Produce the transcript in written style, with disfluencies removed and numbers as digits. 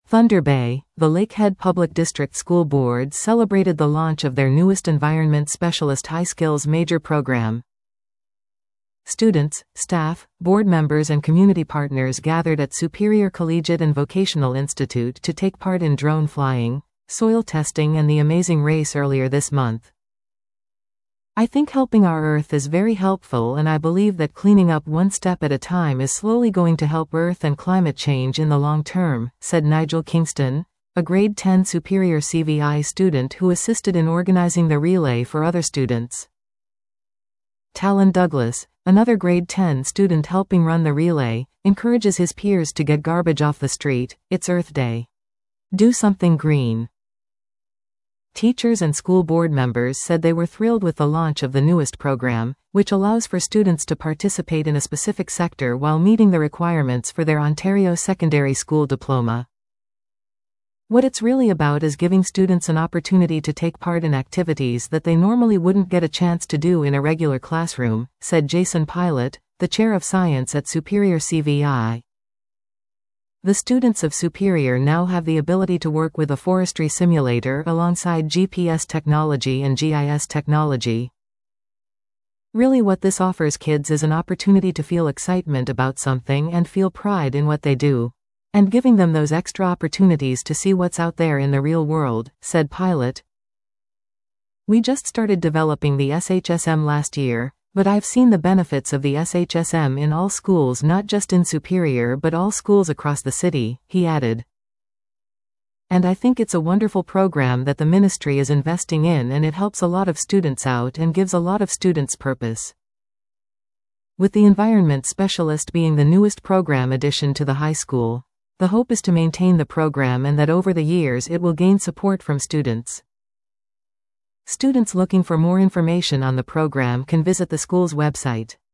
Thunder Bay, the Lakehead Public District School Board celebrated the launch of their newest Environment Specialist High Skills Major program. Students, staff, board members and community partners gathered at Superior Collegiate and Vocational Institute to take part in drone flying, soil testing and the Amazing Race earlier this month. I think helping our Earth is very helpful, and I believe that cleaning up one step at a time is slowly going to help Earth and climate change in the long term, said Nigel Kingston, a grade 10 Superior CVI student who assisted in organizing the relay for other students. Talon Douglas, another grade 10 student helping run the relay, encourages his peers to get garbage off the street. It's Earth Day. Do something green. Teachers and school board members said they were thrilled with the launch of the newest program, which allows for students to participate in a specific sector while meeting the requirements for their Ontario Secondary School diploma. What it's really about is giving students an opportunity to take part in activities that they normally wouldn't get a chance to do in a regular classroom, said Jason Pilot, the chair of science at Superior CVI. The students of Superior now have the ability to work with a forestry simulator alongside GPS technology and GIS technology. Really, what this offers kids is an opportunity to feel excitement about something and feel pride in what they do. And giving them those extra opportunities to see what's out there in the real world, said Pilot. We just started developing the SHSM last year, but I've seen the benefits of the SHSM in all schools, not just in Superior but all schools across the city, he added. And I think it's a wonderful program that the ministry is investing in, and it helps a lot of students out and gives a lot of students purpose. With the Environment Specialist being the newest program addition to the high school, the hope is to maintain the program and that over the years it will gain support from students. Students looking for more information on the program can visit the school's website.